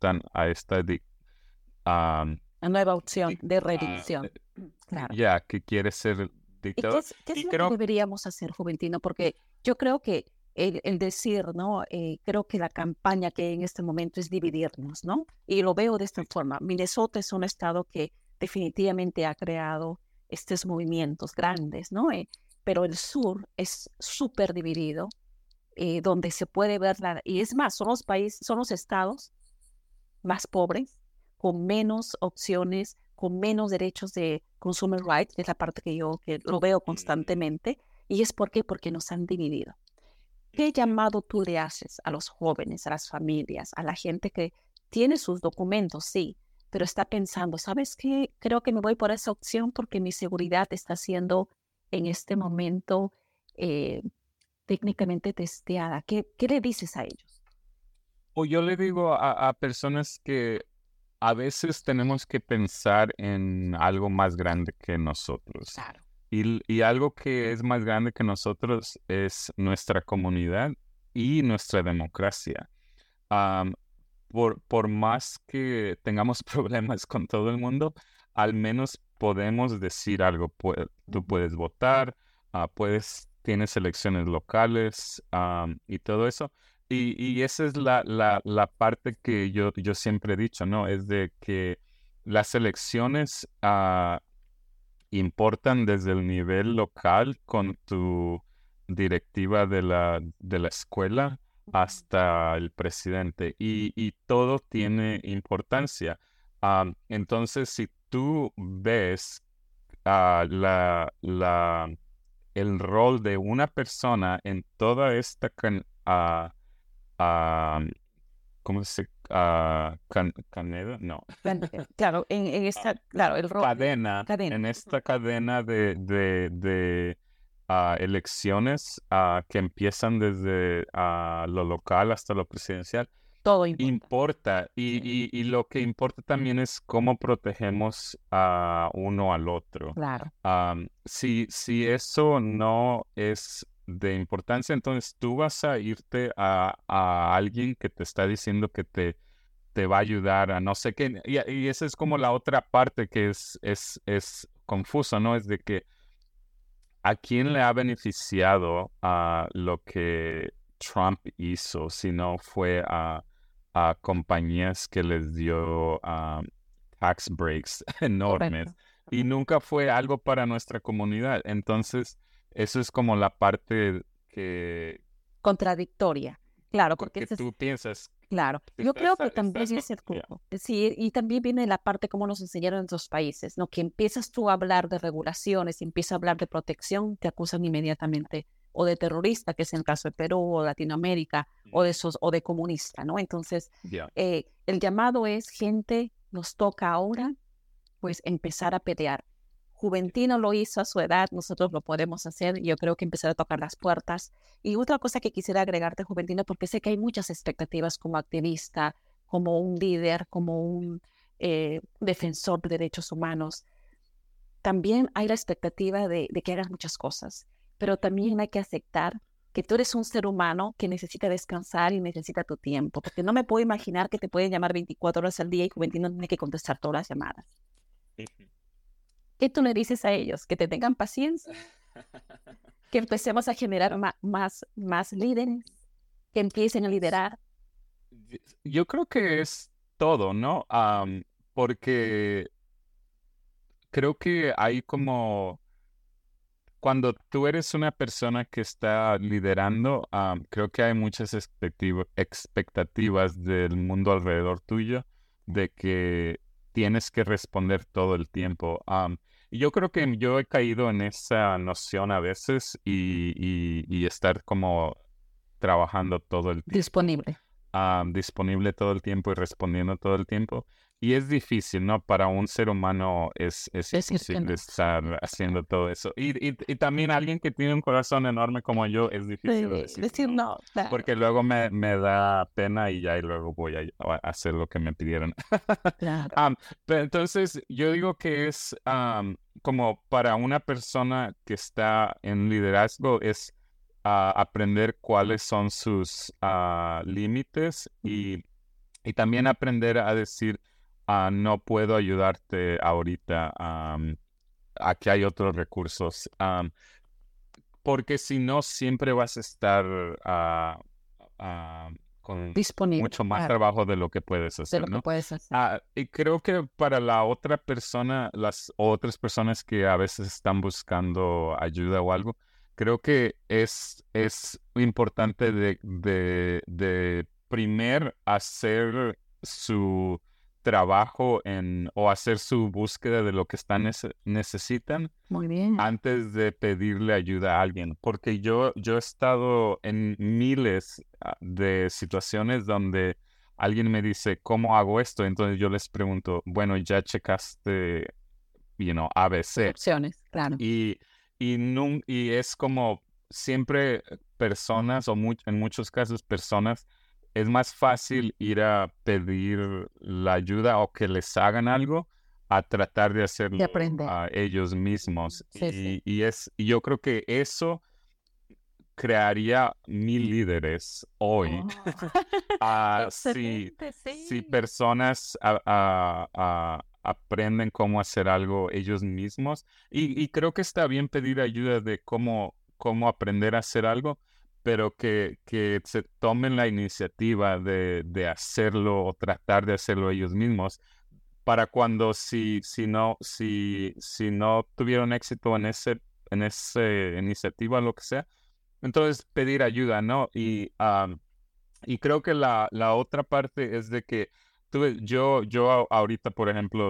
am, Una nueva opción dic- de ah, reelección. Claro. ya, que quiere ser ¿Y dictador. qué es Y lo que creo deberíamos hacer, Juventino? Porque yo creo que el decir, ¿no? Creo que la campaña que en este momento es dividirnos, ¿no? Y lo veo de esta forma. Minnesota es un estado que definitivamente ha creado estos movimientos grandes, ¿no? Pero el sur es súper dividido, donde se puede ver y es más, son los estados más pobres, con menos opciones, con menos derechos de consumer rights, que es la parte que yo que lo veo constantemente. ¿Y es por qué? Porque nos han dividido. ¿Qué llamado tú le haces a los jóvenes, a las familias, a la gente que tiene sus documentos, sí, pero está pensando, ¿sabes qué? Creo que me voy por esa opción porque mi seguridad está siendo en este momento eh, técnicamente testeada. ¿Qué le dices a ellos? O yo le digo a personas que a veces tenemos que pensar en algo más grande que nosotros. Claro. Y algo que es más grande que nosotros es nuestra comunidad y nuestra democracia. Am, por más que tengamos problemas con todo el mundo, al menos podemos decir algo. Tú Ujú. puedes votar, tienes elecciones locales, y todo eso. Y esa es la parte que yo siempre he dicho, ¿no? Es de que las elecciones importan desde el nivel local con tu directiva de la escuela hasta el presidente y todo tiene importancia. Entonces, si tú ves ah, la, la, el rol de una persona en toda esta ah, ¿cómo se caneda? No. Claro, en esta, claro, cadena. En esta cadena de elecciones que empiezan desde lo local hasta lo presidencial, Todo importa. importa. Sí, Y lo que importa también es cómo protegemos a uno al otro. claro. Si eso no es de importancia, entonces tú vas a irte a alguien que te está diciendo que te va a ayudar a no sé qué. Y esa es como la otra parte que es confuso, ¿no? Es de que a quién le ha beneficiado a lo que Trump hizo, si no fue a compañías que les dio tax breaks enormes. Correcto. Y nunca fue algo para nuestra comunidad. Entonces, eso es como la parte Contradictoria. Claro, porque que este es, tú piensas. claro. Yo creo que también es el Ya. truco. Sí, y también viene la parte como nos enseñaron en otros países, ¿no? Que empiezas tú a hablar de regulaciones y empiezas a hablar de protección, te acusan inmediatamente o de terrorista, que es en el caso de Perú o Latinoamérica, o de esos, o de comunista, ¿no? Entonces, Ya. el llamado es, gente, nos toca ahora, pues, empezar a pelear Juventino lo hizo a su edad, nosotros lo podemos hacer. Yo creo que empezar a tocar las puertas. Y otra cosa que quisiera agregarte, Juventino, porque sé que hay muchas expectativas como activista, como un líder, como un defensor de derechos humanos. También hay la expectativa de que hagas muchas cosas, pero también hay que aceptar que tú eres un ser humano que necesita descansar y necesita tu tiempo, porque no me puedo imaginar que te pueden llamar 24 horas al día y Juventino tiene que contestar todas las llamadas. ¿Qué tú le dices a ellos? Que te tengan paciencia, que empecemos a generar más líderes, que empiecen a liderar. Yo creo que es todo, ¿no? Porque creo que hay como, cuando tú eres una persona que está liderando, creo que hay muchas expectativas del mundo alrededor tuyo de que tienes que responder todo el tiempo. Y yo creo que yo he caído en esa noción a veces y estar como trabajando todo el tiempo. Disponible todo el tiempo y respondiendo todo el tiempo. Y es difícil, ¿no? Para un ser humano es imposible estar haciendo todo eso. Y también alguien que tiene un corazón enorme como yo, es difícil decir no. Claro. Porque luego me da pena y ya y luego voy a hacer lo que me pidieron. Claro. Pero entonces yo digo que es como para una persona que está en liderazgo es aprender cuáles son sus límites y también aprender a decir no puedo ayudarte ahorita, aquí hay otros recursos, porque si no siempre vas a estar con disponible, mucho más trabajo de lo que puedes hacer, ¿no? Que puedes hacer. Y creo que para la otra persona, las otras personas que a veces están buscando ayuda o algo, creo que es importante de primero hacer su trabajo o hacer su búsqueda de lo que necesitan. Muy bien. Antes de pedirle ayuda a alguien, porque yo he estado en miles de situaciones donde alguien me dice, ¿cómo hago esto? Entonces yo les pregunto, bueno, ¿ya checaste, ABC? Opciones, claro. Y es como siempre personas, en muchos casos personas, es más fácil ir a pedir la ayuda o que les hagan algo a tratar de hacerlo a ellos mismos. Sí. Y yo creo que eso crearía 1000 líderes hoy. Si personas aprenden cómo hacer algo ellos mismos. Y creo que está bien pedir ayuda de cómo aprender a hacer algo, pero que se tomen la iniciativa de hacerlo o tratar de hacerlo ellos mismos. Para cuando si no tuvieron éxito en esa iniciativa, lo que sea, entonces pedir ayuda, ¿no? Y creo que la otra parte es de que yo ahorita, por ejemplo,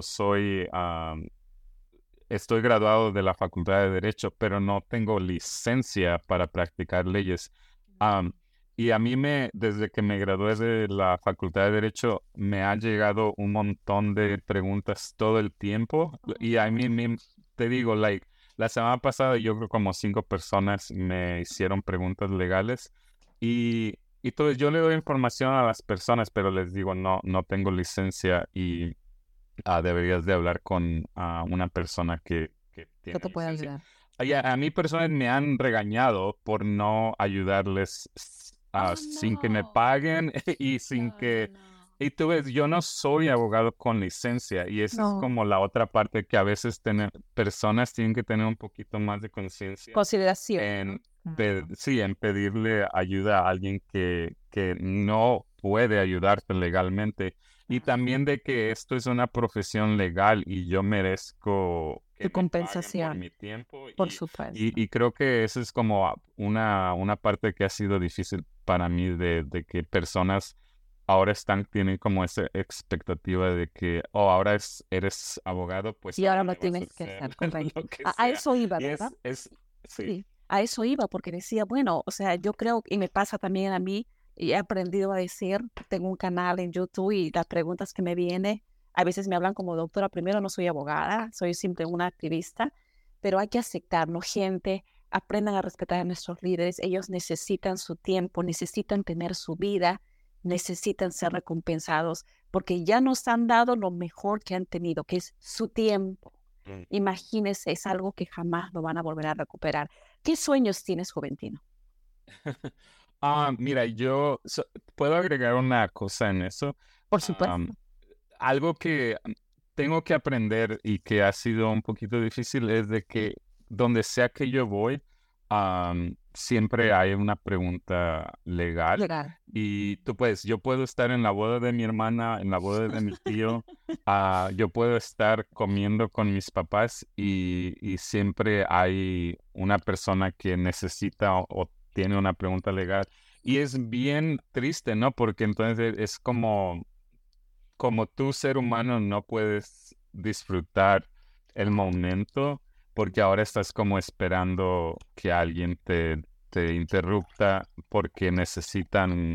estoy graduado de la Facultad de Derecho, pero no tengo licencia para practicar leyes. Y a mí desde que me gradué de la Facultad de Derecho, me ha llegado un montón de preguntas todo el tiempo. Y a mí, te digo, la semana pasada yo creo como 5 personas me hicieron preguntas legales. Y entonces yo le doy información a las personas, pero les digo, no tengo licencia y deberías de hablar con una persona que tiene te puede ayudar. A mí personas me han regañado por no ayudarles sin que me paguen y sin que... Y tú ves, yo no soy abogado con licencia y esa es como la otra parte que a veces personas tienen que tener un poquito más de conciencia. Consideración. En pedirle ayuda a alguien que no puede ayudarte legalmente. Y también de que esto es una profesión legal y yo merezco tu compensación por mi tiempo. Por supuesto. Y creo que eso es como una parte que ha sido difícil para mí de que personas ahora tienen como esa expectativa de que, ahora eres abogado, pues... Y ahora lo tienes que hacer, correcto. A eso iba, ¿verdad? Sí. A eso iba, porque decía, bueno, o sea, yo creo, y me pasa también a mí, y he aprendido a decir, tengo un canal en YouTube y las preguntas que me vienen, a veces me hablan como doctora, primero no soy abogada, soy simple una activista, pero hay que aceptarlo, gente. Aprendan a respetar a nuestros líderes. Ellos necesitan su tiempo, necesitan tener su vida, necesitan ser recompensados porque ya nos han dado lo mejor que han tenido, que es su tiempo. Imagínense, es algo que jamás lo van a volver a recuperar. ¿Qué sueños tienes, Juventino? Mira, puedo agregar una cosa en eso. Por supuesto. Algo que tengo que aprender y que ha sido un poquito difícil es de que donde sea que yo voy, siempre hay una pregunta legal. Llegar. Y yo puedo estar en la boda de mi hermana, en la boda de mi tío, yo puedo estar comiendo con mis papás y siempre hay una persona que necesita o tiene una pregunta legal. Y es bien triste, ¿no? Porque entonces es como tú, ser humano, no puedes disfrutar el momento porque ahora estás como esperando que alguien te interrupta porque necesitan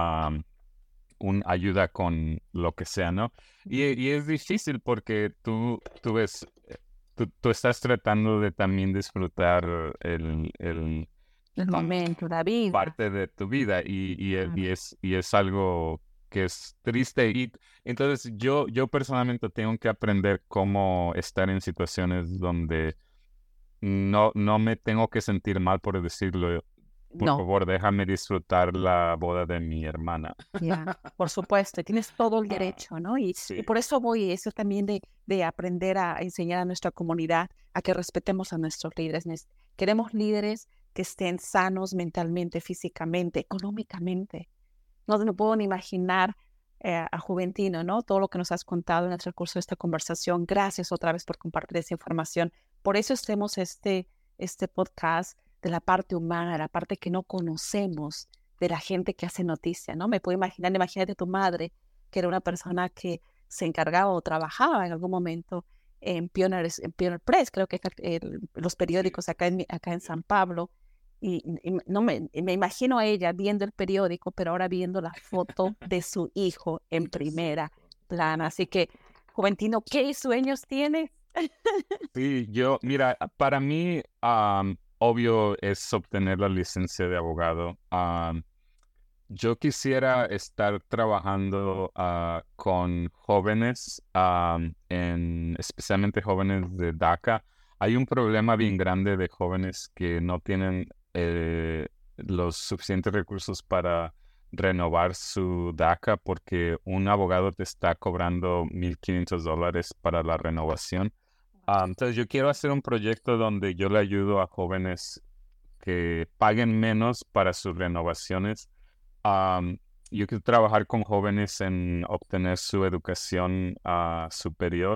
un ayuda con lo que sea, ¿no? Y es difícil porque tú ves, tú estás tratando de también disfrutar el El momento, la vida. parte de tu vida Claro. y es algo que es triste y entonces yo personalmente tengo que aprender cómo estar en situaciones donde no me tengo que sentir mal por decirlo. Por No, favor, déjame disfrutar la boda de mi hermana. ya, por supuesto, y tienes todo el Ah, derecho, ¿no? Y sí, por eso voy, eso también de aprender a enseñar a nuestra comunidad a que respetemos a nuestros líderes. Queremos líderes que estén sanos mentalmente, físicamente, económicamente. No me puedo ni imaginar a Juventino, ¿no? Todo lo que nos has contado en el transcurso de esta conversación. Gracias otra vez por compartir esa información. Por eso hacemos este podcast de la parte humana, la parte que no conocemos de la gente que hace noticia, ¿no? Me puedo imaginar, imagínate tu madre, que era una persona que se encargaba o trabajaba en algún momento en Pioneer Press, creo que los sí, periódicos acá en San Pablo, y no me imagino a ella viendo el periódico, pero ahora viendo la foto de su hijo en de su primera hijo. plana. Así que, Juventino, ¿qué sueños tienes? Sí, mira, para mí, obvio es obtener la licencia de abogado. Yo quisiera estar trabajando con jóvenes, especialmente jóvenes de DACA. Hay un problema bien grande de jóvenes que no tienen los suficientes recursos para renovar su DACA porque un abogado te está cobrando $1,500 para la renovación. Entonces yo quiero hacer un proyecto donde yo le ayudo a jóvenes que paguen menos para sus renovaciones. Am, yo quiero trabajar con jóvenes en obtener su educación superior.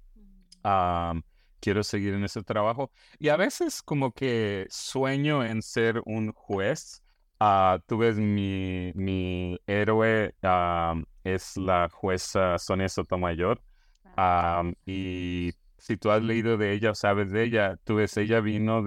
Am, Quiero seguir en ese trabajo. Y a veces como que sueño en ser un juez. Tú ves mi héroe es la jueza Sonia Sotomayor. Y si tú has leído de ella o sabes de ella, tú ves, ella vino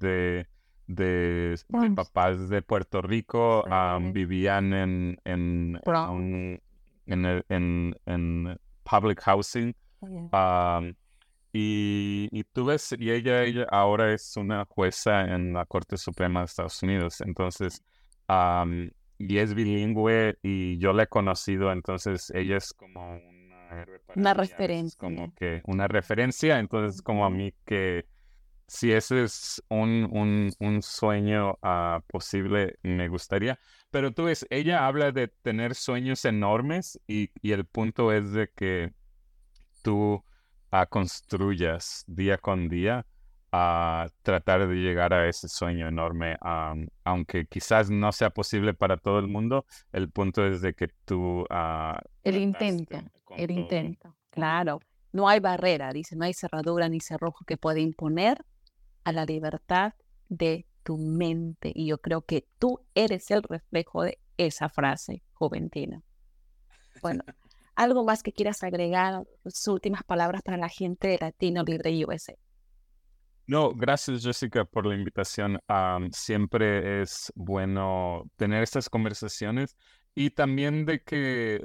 de Bronx. papás de Puerto Rico, Sí. vivían en, Bronx. un- en public housing. Oye. am, y tú ves, y ella ahora es una jueza en la Corte Suprema de Estados Unidos. Entonces, am, y es bilingüe y yo la he conocido, entonces ella es como una héroe para Una mí, a veces referencia. como que una referencia, entonces como a Ujú. mí que si ese es un sueño posible, me gustaría. Pero tú ves, ella habla de tener sueños enormes y el punto es de que tú construyas día con día a tratar de llegar a ese sueño enorme, aunque quizás no sea posible para todo el mundo, el punto es de que tú El intento, trataste con el todo. intento. Claro, no hay barrera, dice, no hay cerradura ni cerrojo que pueda imponer a la libertad de tu mente. Y yo creo que tú eres el reflejo de esa frase, Juventina. Bueno, algo más que quieras agregar, sus últimas palabras para la gente de Latino Libre USA. No, gracias Jessica por la invitación. Siempre es bueno tener estas conversaciones y también de que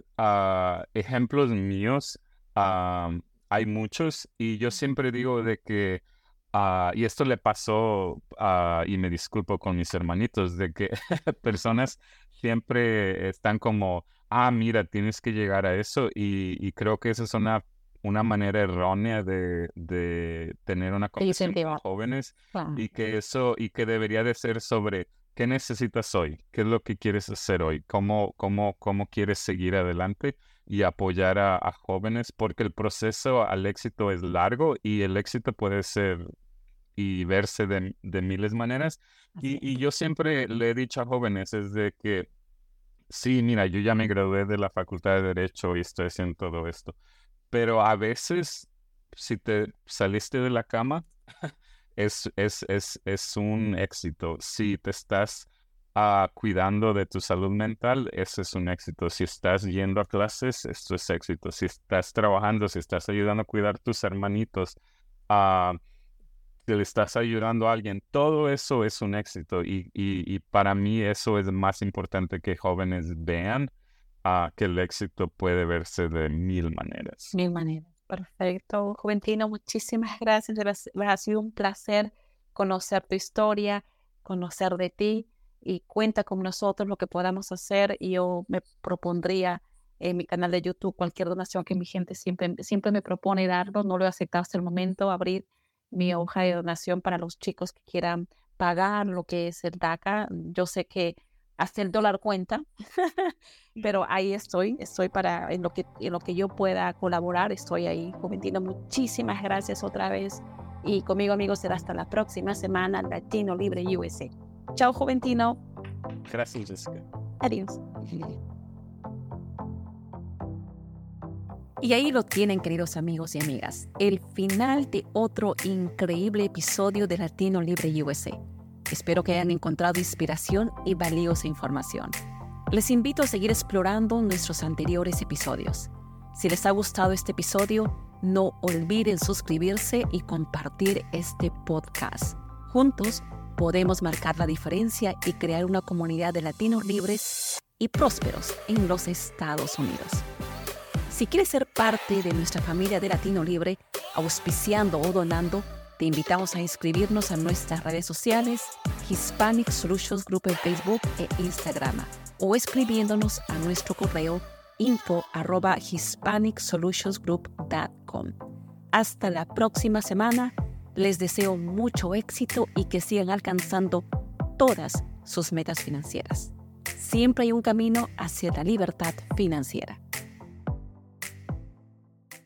ejemplos míos hay muchos y yo siempre digo de que Y esto le pasó, y me disculpo con mis hermanitos, de que personas siempre están como, mira, tienes que llegar a eso, y creo que esa es una manera errónea de tener una conversación con jóvenes, Claro. y que debería de ser sobre qué necesitas hoy, qué es lo que quieres hacer hoy, cómo quieres seguir adelante y apoyar a jóvenes, porque el proceso al éxito es largo y el éxito puede ser y verse de miles de maneras. Y yo siempre le he dicho a jóvenes es de que, sí, mira, yo ya me gradué de la Facultad de Derecho y estoy haciendo todo esto, pero a veces, si te saliste de la cama, es un éxito. Si te estás cuidando de tu salud mental, ese es un éxito. Si estás yendo a clases, esto es éxito. Si estás trabajando, si estás ayudando a cuidar a tus hermanitos, ah, si le estás ayudando a alguien, todo eso es un éxito. Y para mí eso es más importante que jóvenes vean que el éxito puede verse de mil maneras. Mil maneras. Perfecto, Juventino, muchísimas gracias. Ha sido un placer conocer tu historia, conocer de ti, y cuenta con nosotros lo que podamos hacer. Y yo me propondría en mi canal de YouTube cualquier donación que mi gente siempre me propone darlo. No lo he aceptado hasta el momento, abrir mi hoja de donación para los chicos que quieran pagar lo que es el DACA. Yo sé que hasta el dólar cuenta, pero ahí estoy para en lo que yo pueda colaborar, estoy ahí. Juventino, muchísimas gracias otra vez, y conmigo, amigos, será hasta la próxima semana, Latino Libre USA. Chao, Juventino. Gracias, Jessica. Adiós. Y ahí lo tienen, queridos amigos y amigas, el final de otro increíble episodio de Latino Libre USA. Espero que hayan encontrado inspiración y valiosa información. Les invito a seguir explorando nuestros anteriores episodios. Si les ha gustado este episodio, no olviden suscribirse y compartir este podcast. Juntos podemos marcar la diferencia y crear una comunidad de latinos libres y prósperos en los Estados Unidos. Si quieres ser parte de nuestra familia de Latino Libre, auspiciando o donando, te invitamos a inscribirnos a nuestras redes sociales, Hispanic Solutions Group en Facebook e Instagram, o escribiéndonos a nuestro correo info@hispanicsolutionsgroup.com. Hasta la próxima semana. Les deseo mucho éxito y que sigan alcanzando todas sus metas financieras. Siempre hay un camino hacia la libertad financiera.